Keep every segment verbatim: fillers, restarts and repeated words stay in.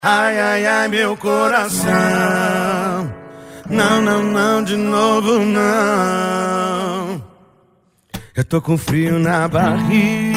Ai, ai, ai, meu coração. Não, não, não, de novo não. Eu tô com frio na barriga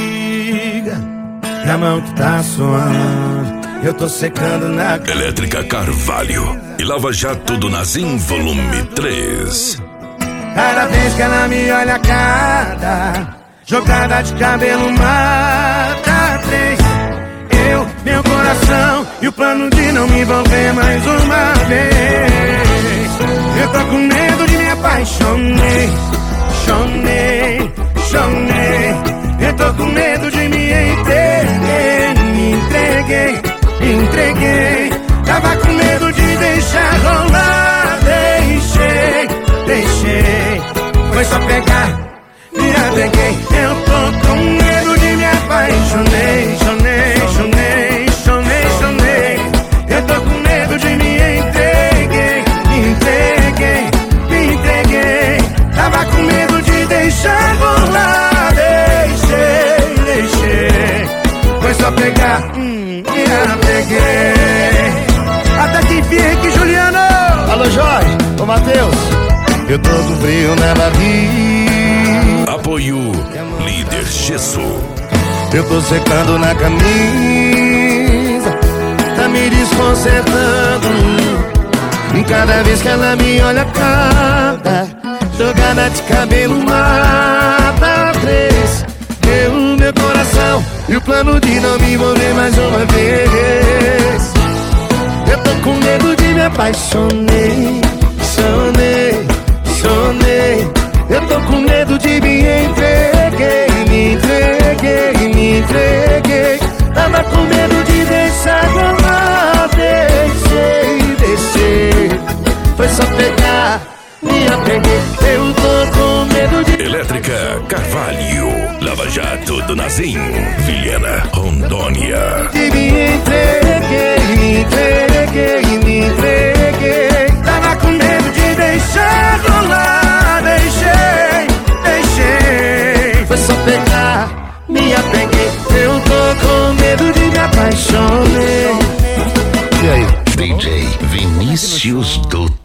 e a mão que tá suando. Eu tô secando na... Elétrica Carvalho e Lava Jato do Nazim, volume três. Cada vez que ela me olha, cada jogada de cabelo mata três. Eu, meu coração e o plano de não me envolver mais uma vez. Eu tô com medo de me apaixonei, chonei, chonei. Eu tô com medo de me entreguei, me entreguei, me entreguei. Tava com medo de deixar rolar, deixei, deixei. Foi só pegar, me apeguei. Eu tô com medo de me apaixonei, chonei, chonei, chonei, chonei. Eu tô com medo de me entreguei, me entreguei, me entreguei. Tava com medo de deixar rolar, deixei, deixei. Foi só pegar, hum, me apeguei. Até que enfim, aqui, Juliano. Alô, Jorge, ô Matheus. Eu tô com frio na barriga. Apoio Líder Gesso. Eu tô secando na camisa, tá me desconcertando. E cada vez que ela me olha, cada jogada de cabelo mata três. Eu, meu coração e o plano de não me envolver mais uma vez. Eu tô com medo de me apaixonei, sonei, sonei. Eu tô com medo de me entreguei, me entreguei, me entreguei. Tava com medo de deixar rolar, deixei, deixei. Foi só pegar, me apeguei. Eu tô com medo de... Elétrica Carvalho, Lava Jato do Nazim, Vilhena, Rondônia. De me entreguei, me entreguei, me entreguei. Tava com medo de deixar rolar, deixei, deixei. Foi só pegar, me apeguei. Eu tô com medo de me apaixonar. E aí? D J Vinícius do